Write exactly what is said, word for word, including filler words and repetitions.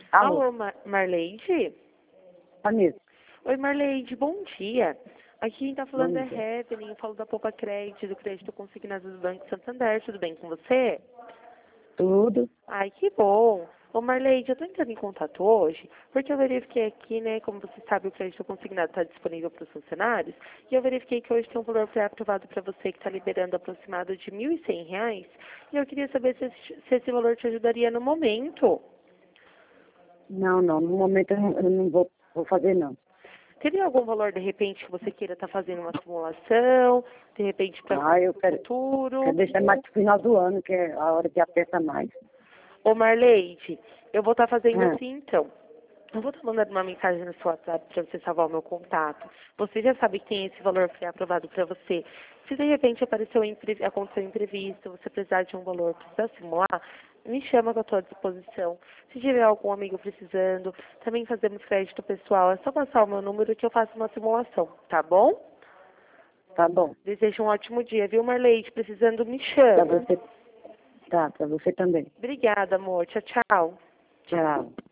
Alô, Alô, Mar Marleide? tá mesmo. Oi, Marleide, bom dia. Aqui quem tá falando Bom é dia. Revelin, eu falo da Poupa Crédito, do Crédito Consignado do Banco Santander. Tudo bem com você? Tudo? Ai, que bom. Ô, Marleide, eu tô entrando em contato hoje porque eu verifiquei aqui, né, como você sabe, o crédito consignado está disponível para os funcionários, e eu verifiquei que hoje tem um valor pré-aprovado para você que está liberando aproximado de mil e cem reais, e eu queria saber se esse, se esse valor te ajudaria no momento. Não, não. No momento eu não, eu não vou, vou fazer, não. Teria algum valor, de repente, que você queira estar fazendo uma simulação, de repente, para Ah, eu o quero, futuro? quero deixar mais pro final do ano, que é a hora que aperta mais. Ô, Marleide, eu vou estar fazendo Ah, assim, então. Eu vou estar mandando uma mensagem no seu WhatsApp para você salvar o meu contato. Você já sabe que tem esse valor que é aprovado para você. Se de repente apareceu impre... aconteceu um imprevisto, você precisar de um valor, precisar simular, me chama que eu estou à disposição. Se tiver algum amigo precisando, também fazemos crédito pessoal. É só passar o meu número que eu faço uma simulação, tá bom? tá bom. Desejo um ótimo dia, viu, Marleide? Precisando, me Pra chama. você, tá, pra você também. Obrigada, amor. Tchau, tchau. Tchau.